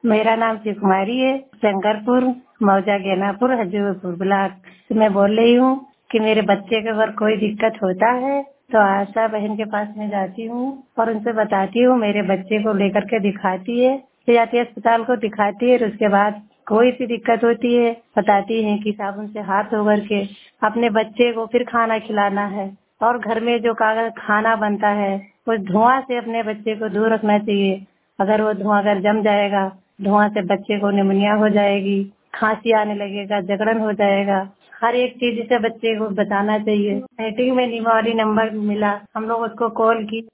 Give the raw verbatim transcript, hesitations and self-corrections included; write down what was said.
मेरा नाम शिव कुमारी है, शंकरपुर, मौजा गेनापुर, हजूरपुर ब्लॉक से मैं बोल रही हूँ कि मेरे बच्चे को अगर कोई दिक्कत होता है तो आशा बहन के पास में जाती हूँ और उनसे बताती हूँ, मेरे बच्चे को लेकर के दिखाती है, ले जाती है अस्पताल को दिखाती है। उसके बाद कोई सी दिक्कत होती है बताती है कि साबुन से हाथ धो करके अपने बच्चे को फिर खाना खिलाना है और घर में जो कागज खाना बनता है उस धुआं से अपने बच्चे को दूर रखना चाहिए। अगर वो धुआं अगर जम जाएगा, धुआं से बच्चे को निमोनिया हो जाएगी, खांसी आने लगेगा, जकड़न हो जाएगा। हर एक चीज से बच्चे को बताना चाहिए। मीटिंग में निवारी नंबर मिला, हम लोग उसको कॉल की।